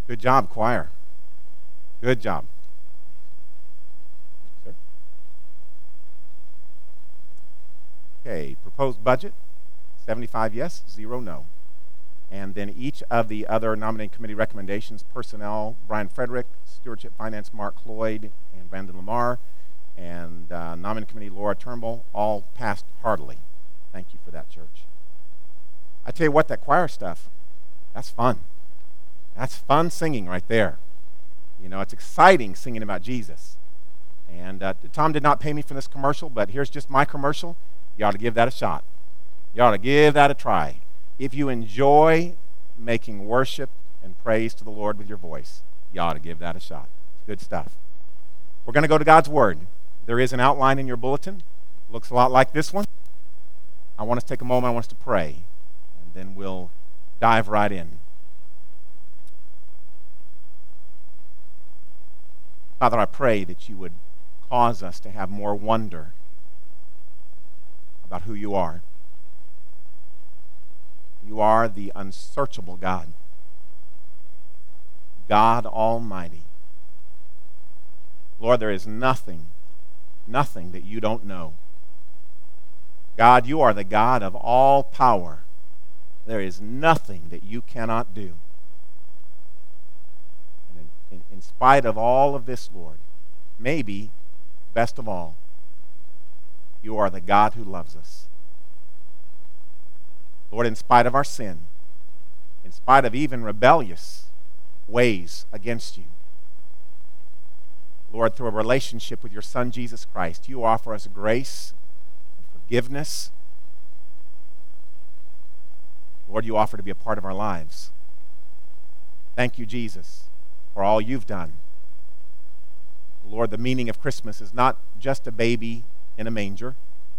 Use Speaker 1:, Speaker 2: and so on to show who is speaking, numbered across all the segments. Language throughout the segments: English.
Speaker 1: Good job, choir. Good job. Sir? Okay, proposed budget, 75 yes, 0 no. And then each of the other nominating committee recommendations, personnel, Brian Frederick, stewardship finance, Mark Cloyd, and Brandon Lamar, and nominating committee, Laura Turnbull, all passed heartily. Thank you for that, church. I tell you what, that choir stuff, that's fun. That's fun singing right there. You know, it's exciting singing about Jesus. And Tom did not pay me for this commercial, but here's just my commercial. You ought to give that a shot. You ought to give that a try. If you enjoy making worship and praise to the Lord with your voice, you ought to give that a shot. It's good stuff. We're going to go to God's Word. There is an outline in your bulletin. Looks a lot like this one. I want us to take a moment. I want us to pray, and then we'll dive right in. Father, I pray that you would cause us to have more wonder about who you are. You are the unsearchable God, God Almighty. Lord, there is nothing that you don't know. God, you are the God of all power. There is nothing that you cannot do. And in spite of all of this, Lord, maybe, best of all, you are the God who loves us. Lord, in spite of our sin, in spite of even rebellious ways against you, Lord, through a relationship with your Son, Jesus Christ, you offer us grace and forgiveness. Lord, you offer to be a part of our lives. Thank you, Jesus, for all you've done. Lord, the meaning of Christmas is not just a baby in a manger.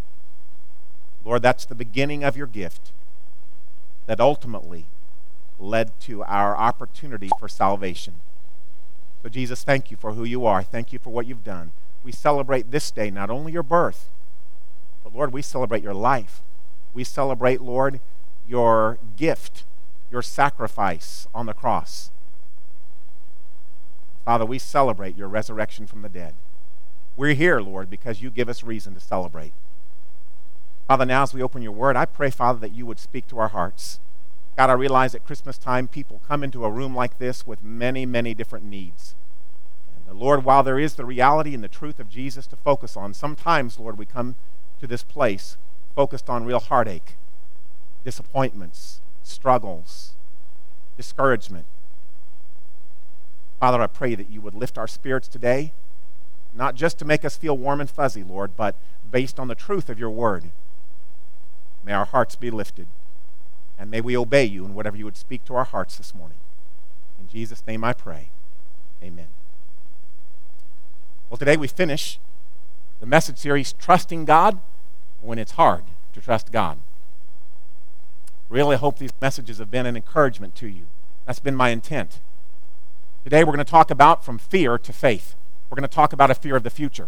Speaker 1: Lord, that's the beginning of your gift that ultimately led to our opportunity for salvation. So Jesus, thank you for who you are. Thank you for what you've done. We celebrate this day not only your birth, but Lord, we celebrate your life. We celebrate, Lord, your gift, your sacrifice on the cross. Father, we celebrate your resurrection from the dead. We're here, Lord, because you give us reason to celebrate. Father, now as we open your word, I pray, Father, that you would speak to our hearts. God, I realize at Christmas time, people come into a room like this with many, many different needs. And Lord, while there is the reality and the truth of Jesus to focus on, sometimes, Lord, we come to this place focused on real heartache, disappointments, struggles, discouragement. Father, I pray that you would lift our spirits today, not just to make us feel warm and fuzzy, Lord, but based on the truth of your word. May our hearts be lifted, and may we obey you in whatever you would speak to our hearts this morning. In Jesus' name I pray. Amen. Well, today we finish the message series, Trusting God When It's Hard to Trust God. Really hope these messages have been an encouragement to you. That's been my intent. Today we're going to talk about from fear to faith. We're going to talk about a fear of the future.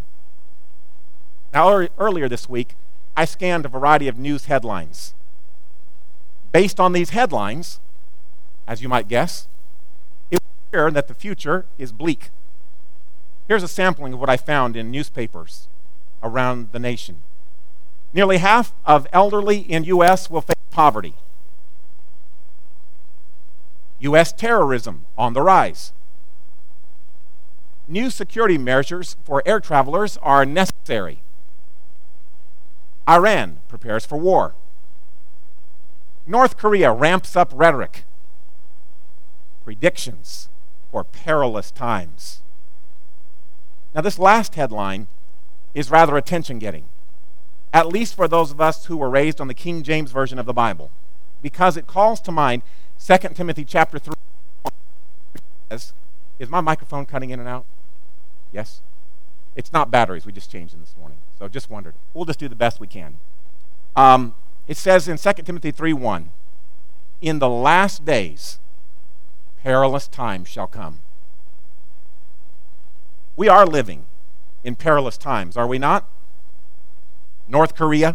Speaker 1: Now, earlier this week, I scanned a variety of news headlines. Based on these headlines, as you might guess, it would appear that the future is bleak. Here's a sampling of what I found in newspapers around the nation. Nearly half of elderly in U.S. will face poverty. U.S. terrorism on the rise. New security measures for air travelers are necessary. Iran prepares for war. North Korea ramps up rhetoric. Predictions for perilous times. Now, this last headline is rather attention-getting, at least for those of us who were raised on the King James Version of the Bible, because it calls to mind 2 Timothy chapter 3. Is my microphone cutting in and out? Yes? It's not batteries. We just changed them this morning. So just wondered. We'll just do the best we can. It says in 2 Timothy 3:1, in the last days, perilous times shall come. We are living in perilous times, are we not? North Korea,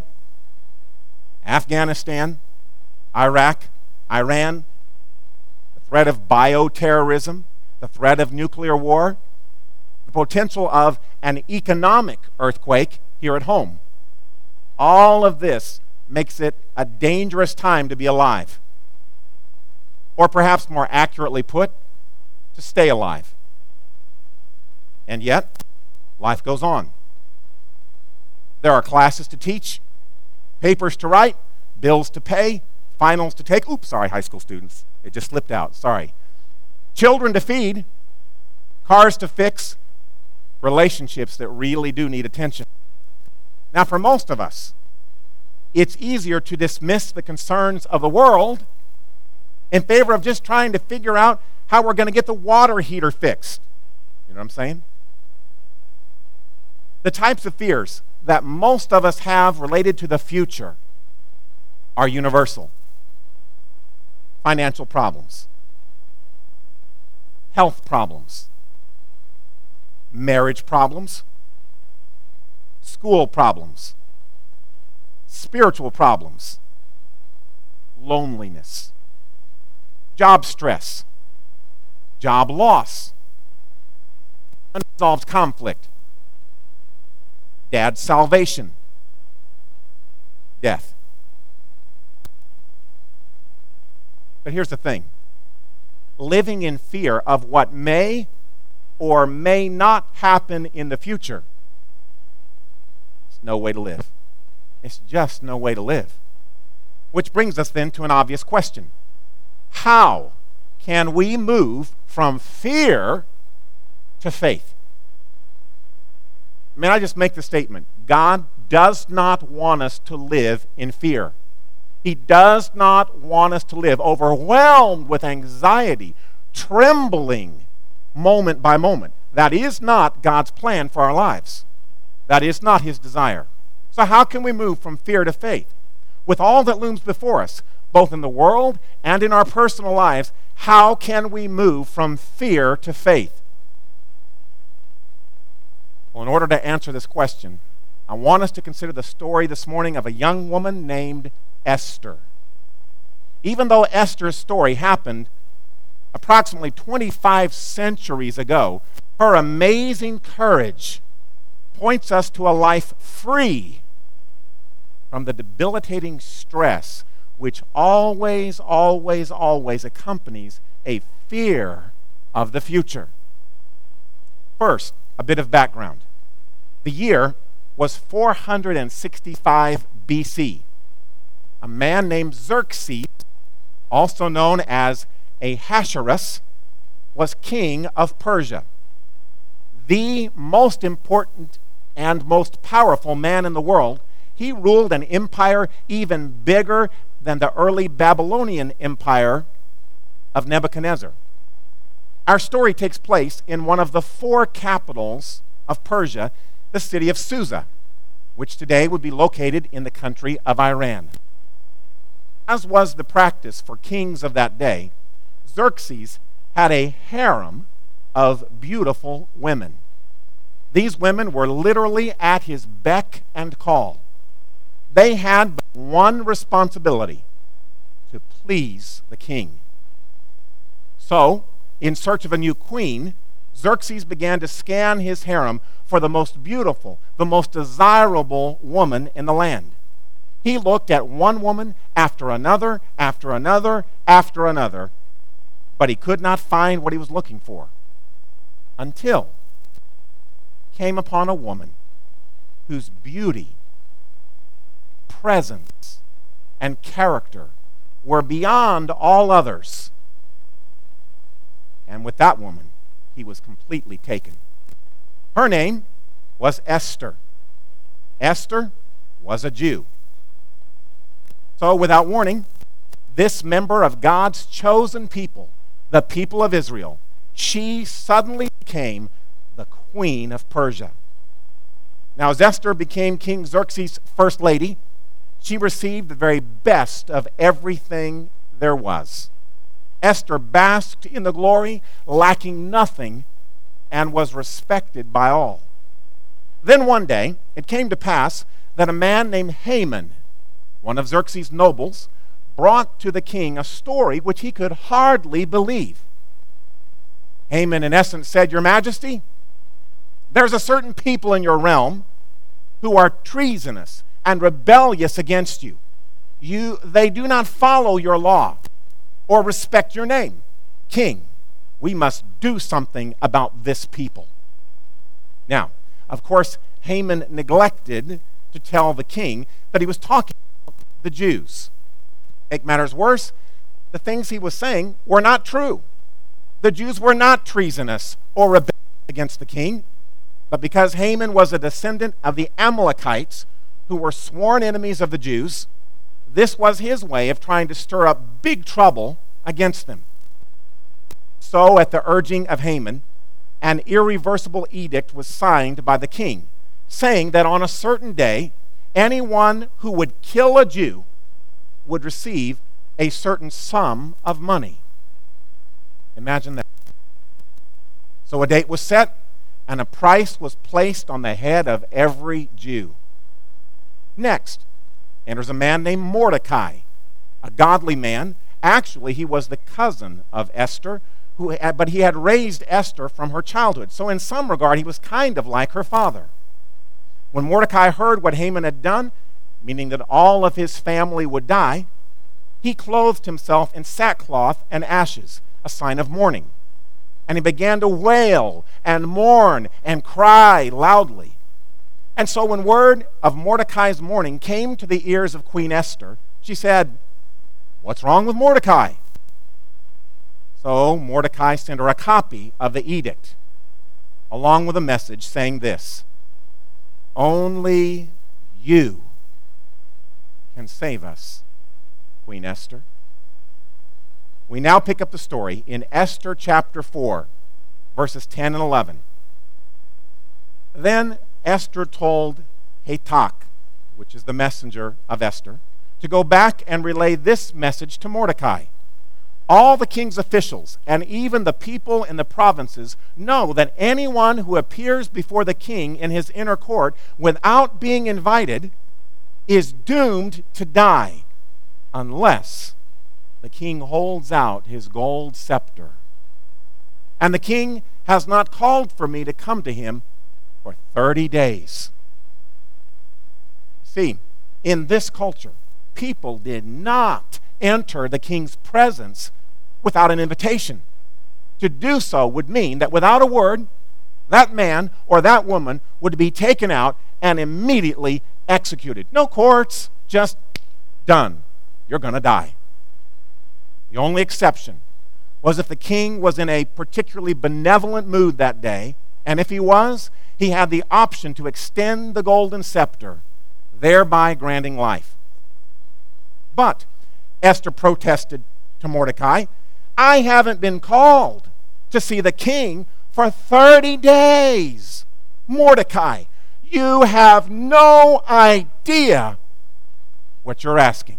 Speaker 1: Afghanistan, Iraq, Iran, the threat of bioterrorism, the threat of nuclear war, the potential of an economic earthquake here at home. All of this makes it a dangerous time to be alive. Or perhaps more accurately put, to stay alive. And yet, life goes on. There are classes to teach, papers to write, bills to pay, finals to take. Oops, sorry, high school students. It just slipped out, sorry. Children to feed, cars to fix, relationships that really do need attention. Now, for most of us, it's easier to dismiss the concerns of the world in favor of just trying to figure out how we're going to get the water heater fixed. You know what I'm saying? The types of fears that most of us have related to the future are universal. Financial problems, health problems, marriage problems, school problems, spiritual problems, loneliness, job stress, job loss, unresolved conflict, dad's salvation, death. But here's the thing. Living in fear of what may or may not happen in the future is no way to live. It's just no way to live. Which brings us then to an obvious question. How can we move from fear to faith? May I just make the statement? God does not want us to live in fear. He does not want us to live overwhelmed with anxiety, trembling moment by moment. That is not God's plan for our lives. That is not His desire. So how can we move from fear to faith? With all that looms before us, both in the world and in our personal lives, how can we move from fear to faith? Well, in order to answer this question, I want us to consider the story this morning of a young woman named Esther. Even though Esther's story happened approximately 25 centuries ago, her amazing courage points us to a life free from the debilitating stress which always, always, always accompanies a fear of the future. First, a bit of background. The year was 465 BC. A man named Xerxes, also known as Ahasuerus, was king of Persia. The most important and most powerful man in the world. He ruled an empire even bigger than the early Babylonian empire of Nebuchadnezzar. Our story takes place in one of the four capitals of Persia, the city of Susa, which today would be located in the country of Iran. As was the practice for kings of that day, Xerxes had a harem of beautiful women. These women were literally at his beck and call. They had but one responsibility: to please the king. So, in search of a new queen, Xerxes began to scan his harem for the most beautiful, the most desirable woman in the land. He looked at one woman after another, after another, after another, but he could not find what he was looking for until he came upon a woman whose beauty, presence, and character were beyond all others. And with that woman, he was completely taken. Her name was Esther. Esther was a Jew. So, without warning, this member of God's chosen people, the people of Israel, she suddenly became the queen of Persia. Now, as Esther became King Xerxes' first lady, she received the very best of everything there was. Esther basked in the glory, lacking nothing, and was respected by all. Then one day, it came to pass that a man named Haman, one of Xerxes' nobles, brought to the king a story which he could hardly believe. Haman, in essence, said, Your Majesty, there's a certain people in your realm who are treasonous and rebellious against you. They do not follow your law or respect your name. King, we must do something about this people. Now, of course, Haman neglected to tell the king that he was talking about the Jews. Make matters worse, the things he was saying were not true. The Jews were not treasonous or rebellious against the king, but because Haman was a descendant of the Amalekites, who were sworn enemies of the Jews, this was his way of trying to stir up big trouble against them. So, at the urging of Haman, an irreversible edict was signed by the king, saying that on a certain day, anyone who would kill a Jew would receive a certain sum of money. Imagine that. So a date was set, and a price was placed on the head of every Jew. Next enters a man named Mordecai, a godly man. Actually, he was the cousin of Esther, but he had raised Esther from her childhood. So in some regard, he was kind of like her father. When Mordecai heard what Haman had done, meaning that all of his family would die, he clothed himself in sackcloth and ashes, a sign of mourning. And he began to wail and mourn and cry loudly. And so when word of Mordecai's mourning came to the ears of Queen Esther, she said, What's wrong with Mordecai? So Mordecai sent her a copy of the edict, along with a message saying this: Only you can save us, Queen Esther. We now pick up the story in Esther chapter 4, verses 10 and 11. Then Esther told Hatak, which is the messenger of Esther, to go back and relay this message to Mordecai. All the king's officials and even the people in the provinces know that anyone who appears before the king in his inner court without being invited is doomed to die unless the king holds out his gold scepter. And the king has not called for me to come to him for 30 days. See, in this culture, people did not enter the king's presence without an invitation. To do so would mean that without a word, that man or that woman would be taken out and immediately executed. No courts, just done. You're going to die. The only exception was if the king was in a particularly benevolent mood that day, and if he was, he had the option to extend the golden scepter, thereby granting life. But Esther protested to Mordecai, I haven't been called to see the king for 30 days. Mordecai, you have no idea what you're asking.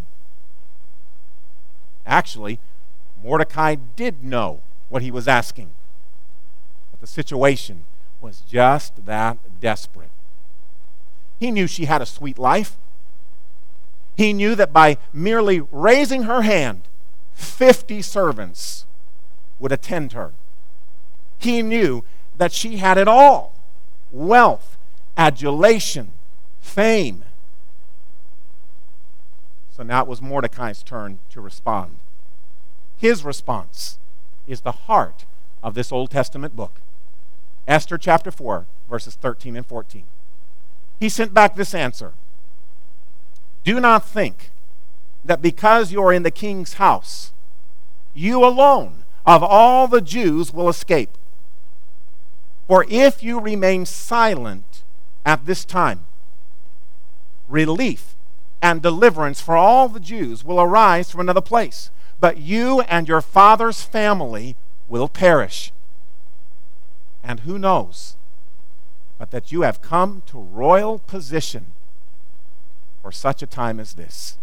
Speaker 1: Actually, Mordecai did know what he was asking, but the situation was just that desperate. He knew she had a sweet life. He knew that by merely raising her hand, 50 servants would attend her. He knew that she had it all: wealth, adulation, fame. So now it was Mordecai's turn to respond. His response is the heart of this Old Testament book. Esther chapter 4, verses 13 and 14. He sent back this answer: Do not think that because you are in the king's house, you alone of all the Jews will escape. For if you remain silent at this time, relief and deliverance for all the Jews will arise from another place, but you and your father's family will perish. And who knows but that you have come to royal position for such a time as this.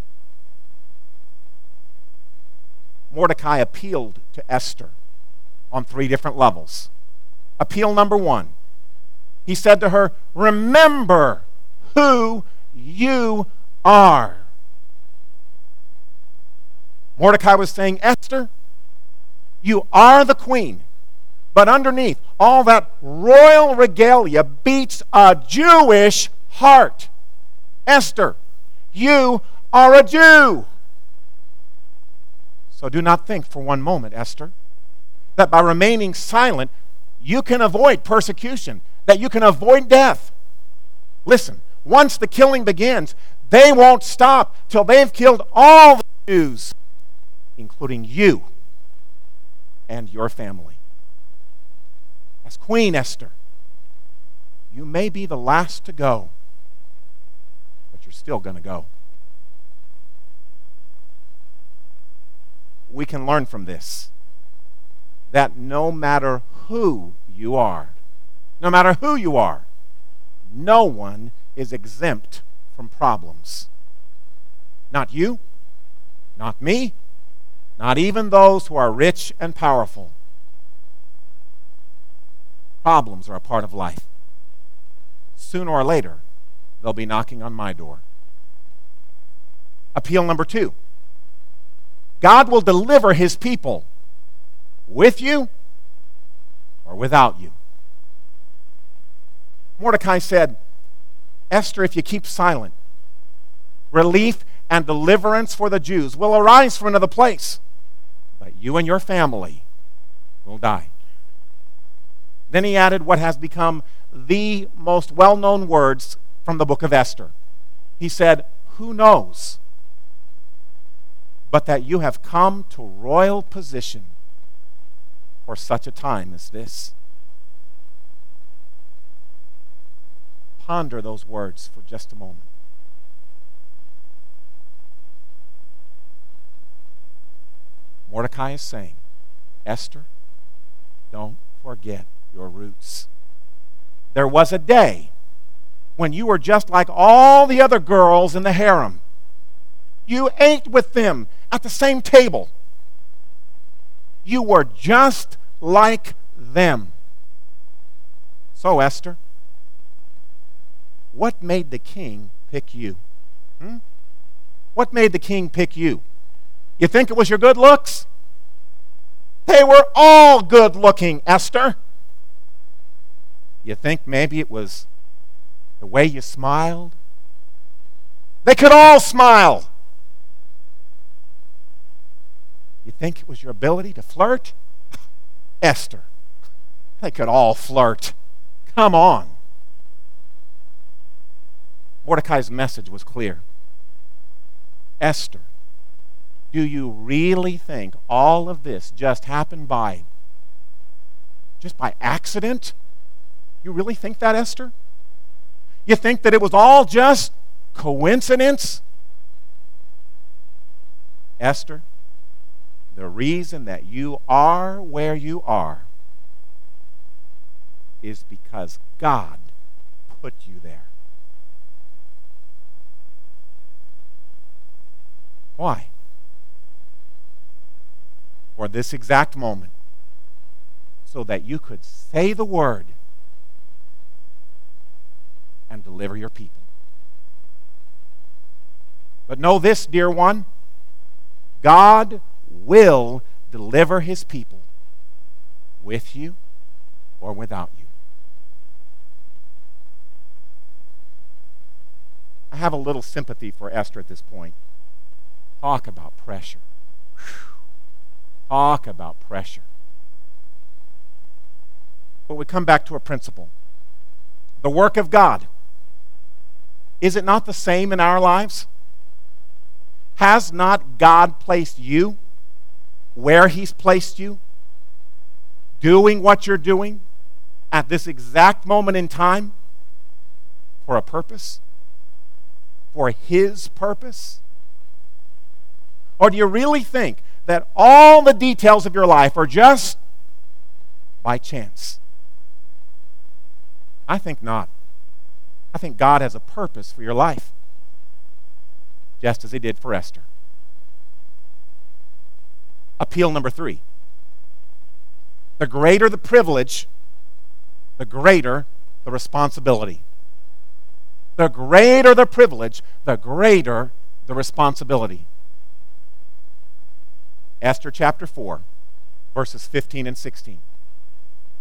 Speaker 1: Mordecai appealed to Esther on 3 different levels. Appeal number 1, he said to her, remember who you are. Mordecai was saying, Esther, you are the queen, But underneath all that royal regalia beats a Jewish heart. Esther, you are a Jew. So do not think for one moment, Esther, that by remaining silent, you can avoid persecution, that you can avoid death. Listen, once the killing begins, they won't stop till they've killed all the Jews, including you and your family. As Queen Esther, you may be the last to go, but you're still going to go. We can learn from this that no matter who you are, no one is exempt from problems. Not you, not me, not even those who are rich and powerful. Problems are a part of life. Sooner or later, they'll be knocking on my door. Appeal number 2. God will deliver his people with you or without you. Mordecai said, Esther, if you keep silent, relief and deliverance for the Jews will arise from another place, but you and your family will die. Then he added what has become the most well-known words from the book of Esther. He said, who knows but that you have come to royal position for such a time as this? Ponder those words for just a moment. Mordecai is saying, Esther, don't forget your roots. There was a day when you were just like all the other girls in the harem. You ate with them at the same table. You were just like them. So, Esther, what made the king pick you? What made the king pick you? You think it was your good looks? They were all good looking, Esther. You think maybe it was the way you smiled? They could all smile. You think it was your ability to flirt? Esther, they could all flirt. Come on. Mordecai's message was clear. Esther, do you really think all of this just happened by accident? You really think that, Esther? You think that it was all just coincidence? Esther, the reason that you are where you are is because God put you there. Why? For this exact moment, so that you could say the word and deliver your people. But know this, dear one, God will deliver his people with you or without you. I have a little sympathy for Esther at this point. Talk about pressure. Talk about pressure. But we come back to a principle. The work of God, is it not the same in our lives? Has not God placed you where he's placed you, doing what you're doing at this exact moment in time for a purpose? For his purpose? Or do you really think that all the details of your life are just by chance? I think not. I think God has a purpose for your life, just as he did for Esther. Appeal number 3. The greater the privilege, the greater the responsibility. The greater the privilege, the greater the responsibility. Esther chapter 4, verses 15 and 16.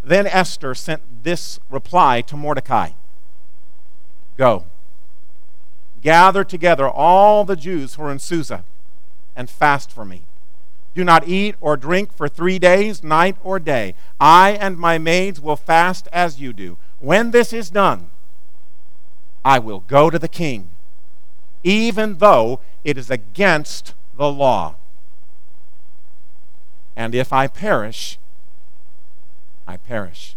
Speaker 1: Then Esther sent this reply to Mordecai: Go, gather together all the Jews who are in Susa, and fast for me. Do not eat or drink for 3 days, night or day. I and my maids will fast as you do. When this is done, I will go to the king, even though it is against the law. And if I perish, I perish.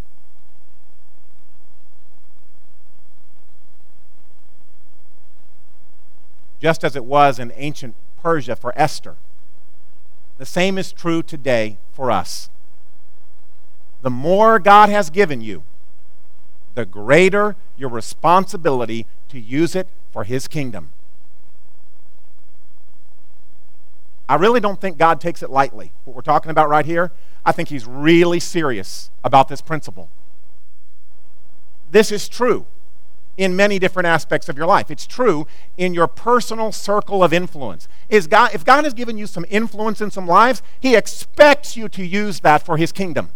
Speaker 1: Just as it was in ancient Persia for Esther, the same is true today for us. The more God has given you, the greater your responsibility to use it for His kingdom. I really don't think God takes it lightly, what we're talking about right here. I think He's really serious about this principle. This is true in many different aspects of your life. It's true in your personal circle of influence. If God has given you some influence in some lives, He expects you to use that for His kingdom.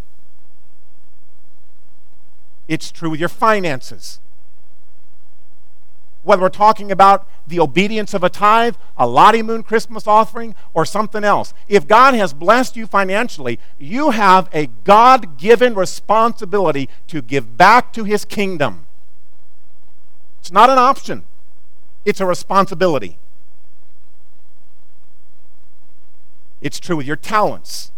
Speaker 1: It's true with your finances. Whether we're talking about the obedience of a tithe, a Lottie Moon Christmas offering, or something else. If God has blessed you financially, you have a God-given responsibility to give back to His kingdom. It's not an option. It's a responsibility. It's true with your talents.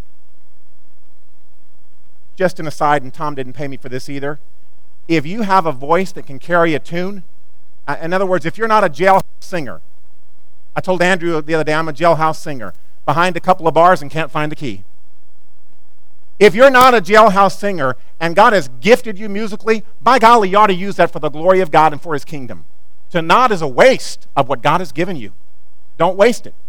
Speaker 1: Just an aside, and Tom didn't pay me for this either. If you have a voice that can carry a tune, in other words, if you're not a jailhouse singer, I told Andrew the other day I'm a jailhouse singer, behind a couple of bars and can't find the key. If you're not a jailhouse singer and God has gifted you musically, by golly, you ought to use that for the glory of God and for His kingdom. To nod is a waste of what God has given you. Don't waste it.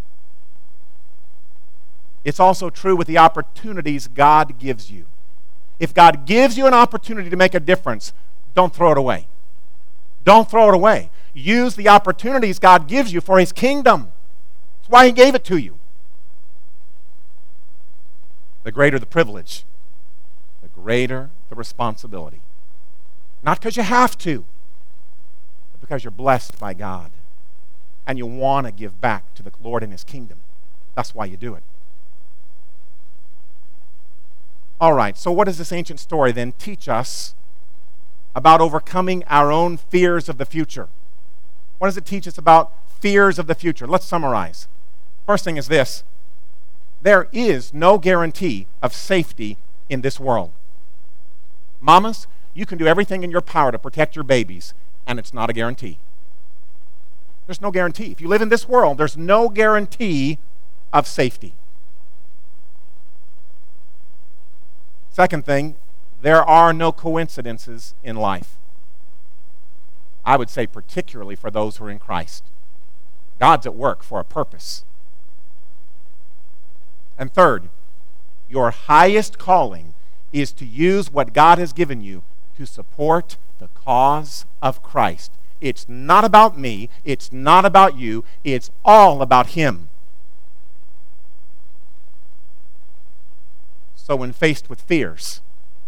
Speaker 1: It's also true with the opportunities God gives you. If God gives you an opportunity to make a difference, don't throw it away. Don't throw it away. Use the opportunities God gives you for His kingdom. That's why He gave it to you. The greater the privilege, the greater the responsibility. Not because you have to, but because you're blessed by God and you want to give back to the Lord and His kingdom. That's why you do it. All right, so what does this ancient story then teach us about overcoming our own fears of the future? What does it teach us about fears of the future? Let's summarize. First thing is this: there is no guarantee of safety in this world. Mamas, you can do everything in your power to protect your babies, and it's not a guarantee. There's no guarantee. If you live in this world, there's no guarantee of safety. Second thing, there are no coincidences in life. I would say particularly for those who are in Christ. God's at work for a purpose. And third, your highest calling is to use what God has given you to support the cause of Christ. It's not about me. It's not about you. It's all about Him. So when faced with fears,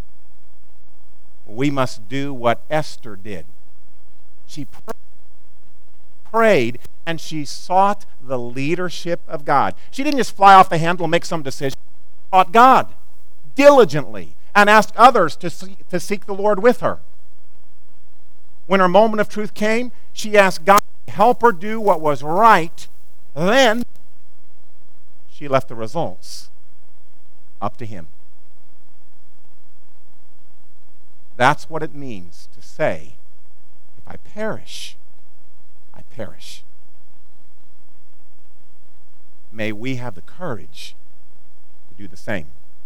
Speaker 1: we must do what Esther did. She prayed and she sought the leadership of God. She didn't just fly off the handle and make some decision. She sought God diligently and asked others to seek the Lord with her. When her moment of truth came, she asked God to help her do what was right. Then she left the results up to Him. That's what it means to say, if I perish, I perish. May we have the courage to do the same.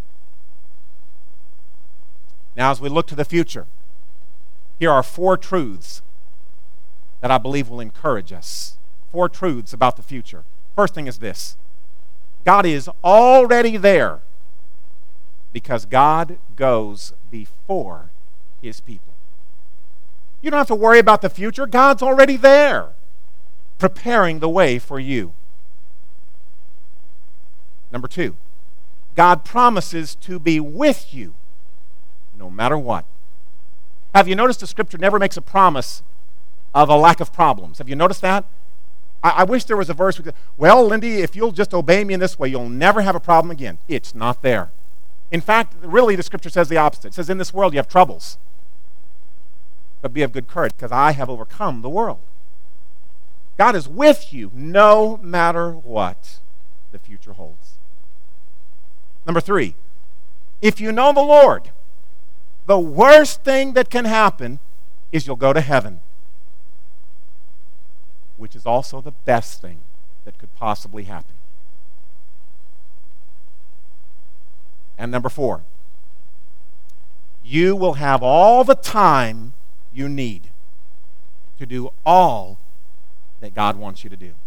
Speaker 1: Now, as we look to the future, here are 4 truths that I believe will encourage us. 4 truths about the future. First thing is this: God is already there because God goes before His people. You don't have to worry about the future. God's already there, preparing the way for you. Number 2, God promises to be with you no matter what. Have you noticed the Scripture never makes a promise of a lack of problems? Have you noticed that? I wish there was a verse with, well, Lindy, if you'll just obey me in this way, you'll never have a problem again. It's not there. In fact, really, the Scripture says the opposite. It says, in this world you have troubles. But be of good courage, because I have overcome the world. God is with you no matter what the future holds. Number 3, if you know the Lord, the worst thing that can happen is you'll go to heaven, which is also the best thing that could possibly happen. And number 4, you will have all the time you need to do all that God wants you to do.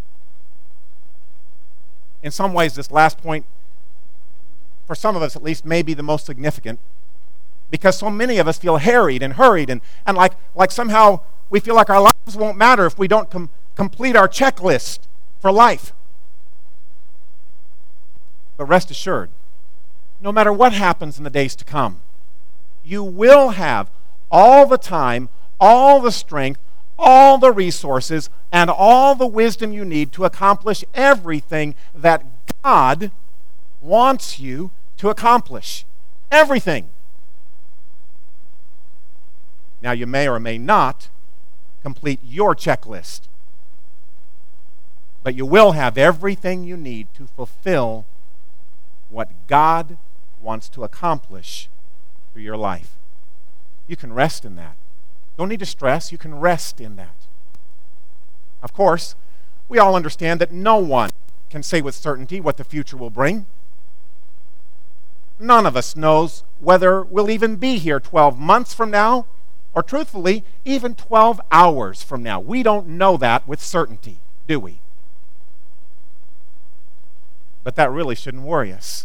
Speaker 1: In some ways, this last point, for some of us at least, may be the most significant, because so many of us feel harried and hurried and like somehow we feel like our lives won't matter if we don't complete our checklist for life. But rest assured, no matter what happens in the days to come, you will have all the time, all the strength, all the resources, and all the wisdom you need to accomplish everything that God wants you to accomplish. Everything. Now, you may or may not complete your checklist, but you will have everything you need to fulfill what God wants to accomplish through your life. You can rest in that. Don't need to stress. You can rest in that. Of course, we all understand that no one can say with certainty what the future will bring. None of us knows whether we'll even be here 12 months from now, or truthfully, even 12 hours from now. We don't know that with certainty, do we? But that really shouldn't worry us.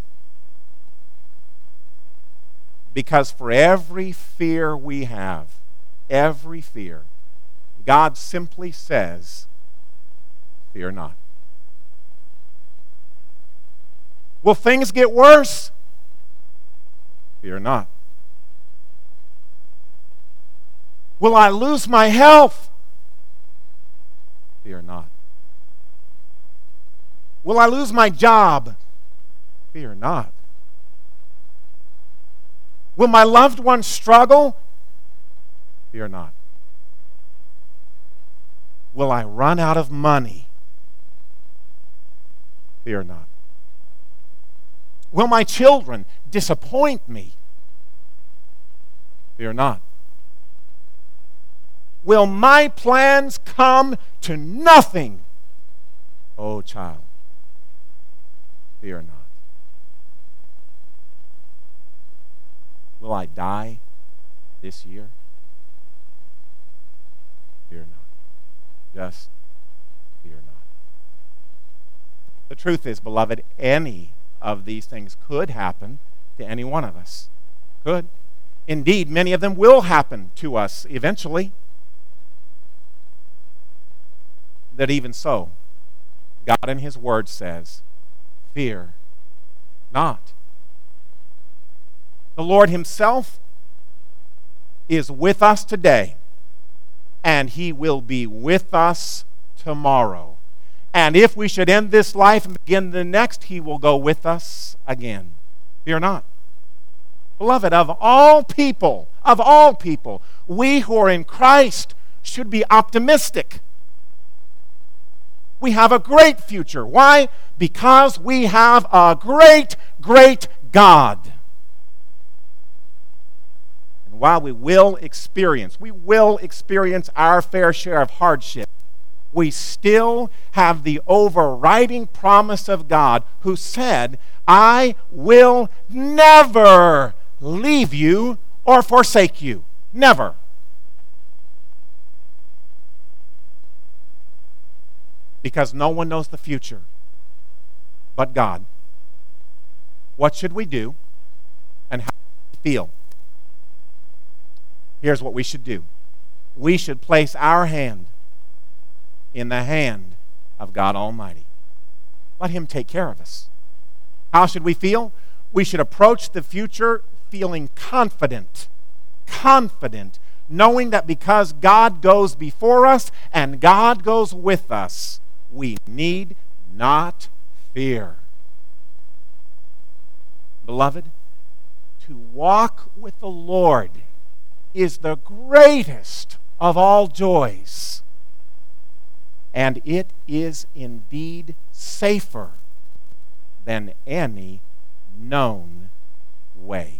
Speaker 1: Because for every fear we have, every fear, God simply says, fear not. Will things get worse? Fear not. Will I lose my health? Fear not. Will I lose my job? Fear not. Will my loved ones struggle? Fear not. Will I run out of money? Fear not. Will my children disappoint me? Fear not. Will my plans come to nothing? Oh, child, fear not. Will I die this year? Fear not. Just fear not. The truth is, beloved, any of these things could happen to any one of us. Could. Indeed, many of them will happen to us eventually. That even so, God in His Word says, fear not. The Lord Himself is with us today, and He will be with us tomorrow. And if we should end this life and begin the next, He will go with us again. Fear not. Beloved, of all people, we who are in Christ should be optimistic. We have a great future. Why? Because we have a great, great God. And while we will experience our fair share of hardship, we still have the overriding promise of God, who said, I will never leave you or forsake you. Never. Because no one knows the future but God. What should we do and how do we feel? Here's what we should do. We should place our hand in the hand of God Almighty. Let Him take care of us. How should we feel? We should approach the future feeling confident, knowing that because God goes before us and God goes with us, we need not fear. Beloved, to walk with the Lord is the greatest of all joys, and it is indeed safer than any known way.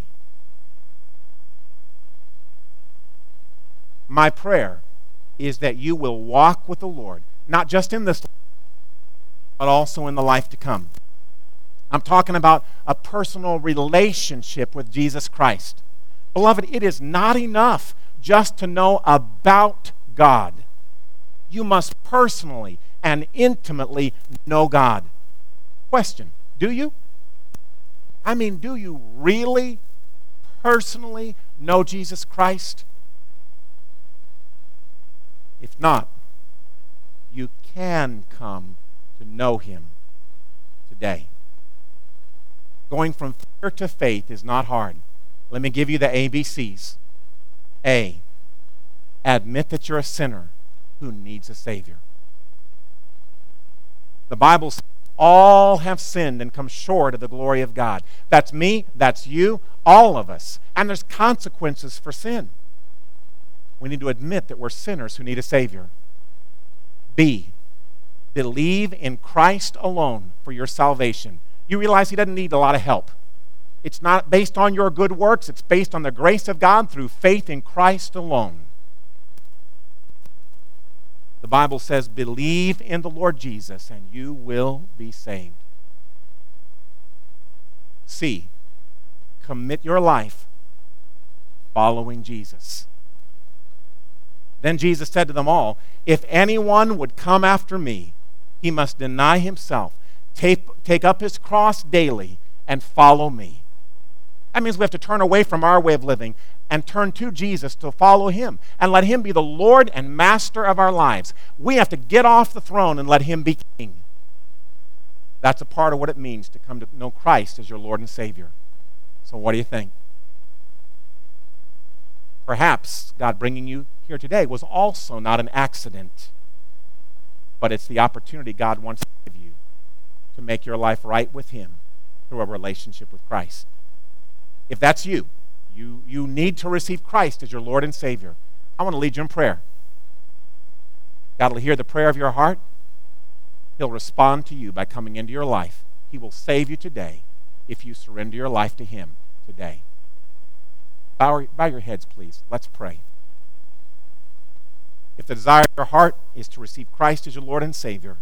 Speaker 1: My prayer is that you will walk with the Lord, not just in this life, but also in the life to come. I'm talking about a personal relationship with Jesus Christ. Beloved, it is not enough just to know about God. You must personally and intimately know God. Question, do you? I mean, do you really personally know Jesus Christ? If not, you can come to know him today. Going from fear to faith is not hard. Let me give you the ABCs. A, admit that you're a sinner who needs a Savior. The Bible says all have sinned and come short of the glory of God. That's me, that's you, all of us. And there's consequences for sin. We need to admit that we're sinners who need a Savior. B, believe in Christ alone for your salvation. You realize he doesn't need a lot of help. It's not based on your good works. It's based on the grace of God through faith in Christ alone. The Bible says, believe in the Lord Jesus and you will be saved. C, commit your life following Jesus. Then Jesus said to them all, if anyone would come after me, he must deny himself, take up his cross daily, and follow me. That means we have to turn away from our way of living and turn to Jesus to follow him and let him be the Lord and master of our lives. We have to get off the throne and let him be king. That's a part of what it means to come to know Christ as your Lord and Savior. So what do you think? Perhaps God bringing you here today was also not an accident, but it's the opportunity God wants to give you to make your life right with him through a relationship with Christ. If that's you, you need to receive Christ as your Lord and Savior. I want to lead you in prayer. God will hear the prayer of your heart. He'll respond to you by coming into your life. He will save you today if you surrender your life to him today. Bow your heads, please. Let's pray. If the desire of your heart is to receive Christ as your Lord and Savior,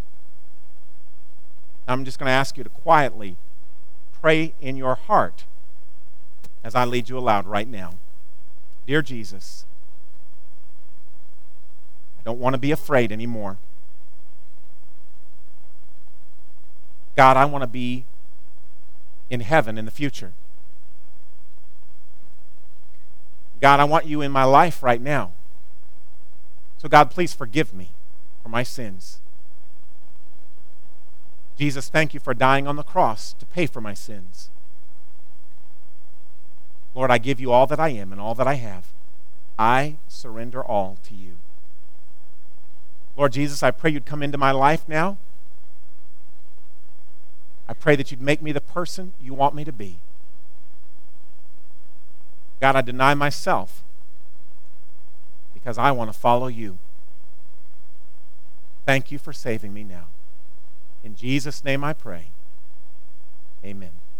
Speaker 1: I'm just going to ask you to quietly pray in your heart as I lead you aloud right now. Dear Jesus, I don't want to be afraid anymore. God, I want to be in heaven in the future. God, I want you in my life right now. So God, please forgive me for my sins. Jesus, thank you for dying on the cross to pay for my sins. Lord, I give you all that I am and all that I have. I surrender all to you. Lord Jesus, I pray you'd come into my life now. I pray that you'd make me the person you want me to be. God, I deny myself because I want to follow you. Thank you for saving me now. In Jesus' name I pray. Amen.